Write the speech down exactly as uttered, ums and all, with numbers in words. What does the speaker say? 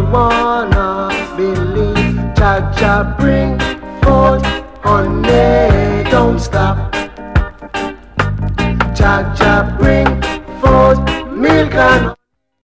wanna believe. Jah Jah bring forth honey, don't stop. Jah Jah bring forth milk and